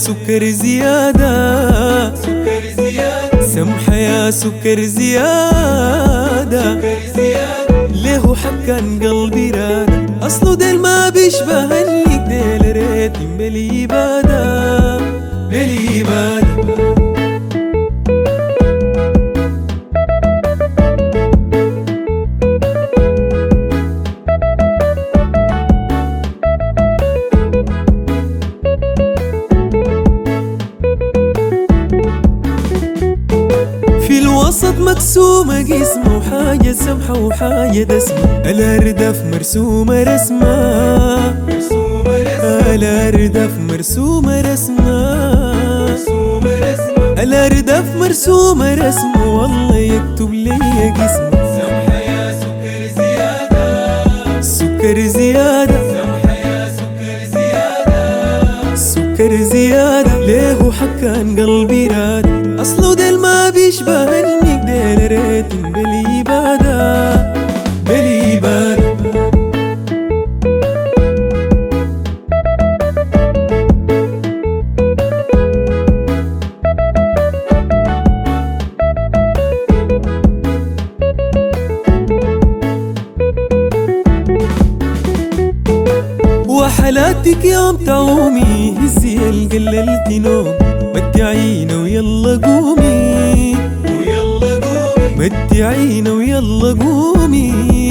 سكر زيادة، سمحة يا سكر زيادة، ليه حكان قلبي راد، أصله ديل ما بيشبهني، ديل ريتي بلي بادا بلي بادا. وسط مقسومة قسمة وحاجة سمحة وحاجة دسمة، الأرداف مرسومة رسمة، الأرداف مرسومة رسمة، الأرداف مرسومة رسمة، والله يكتب لي قسمة. سمحة يا سكر زيادة، سكر زيادة، سمحة يا سكر زيادة، سكر زيادة، ليه حكان قلبي راد، أصله ديل ما بيشبهني، ديل ريت بلي بادا بلي بادا. وحلاتك يوم تعومي هزي قللتي نوم، مدي عينا ويلا قومي، مدي عينا ويلا قومي،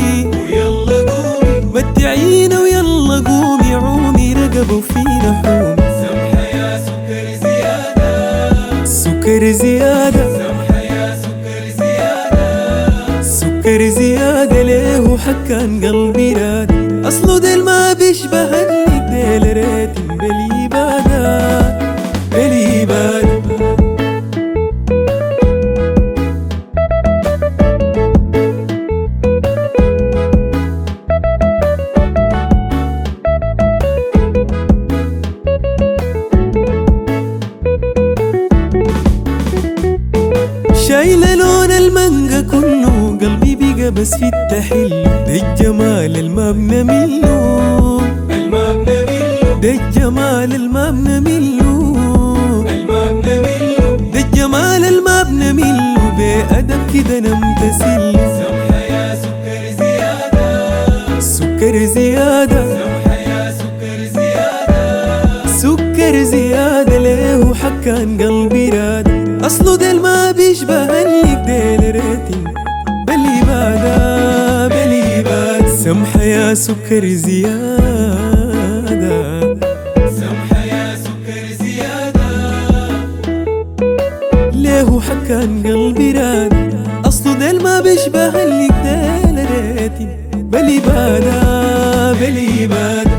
مدي عينا ويلا قومي، عومي رقبة وفينا حومي. سمحة يا سكر زيادة، سكر زيادة، سمحة يا سكر زيادة، سكر زيادة، ليه حكان قلبي راد، أصله ديل ما بيشبهني، ديل ريت بلي بادا بلي بادا. شايلة لون المانجا كله، قلبي بقى بس في التحلو، ده الجمال المبنى منه، ده الجمال المبنى منه، ده الجمال المبنى منه، بأدب كده نمتثل. سمحة يا سكر زيادة، سكر زيادة، سمحة يا سكر زيادة، سكر زيادة، ليه حكان قلبي راد، أصله ديل ما بيشبهني، ديل ريتي بلي بادا بلي بادا. سمحة يا سكر زيادة، سمحة يا سكر زيادة، ليه حكان قلبي راد، أصله ديل ما بيشبهني، ديل ريتي بلي بادا بلي بادا.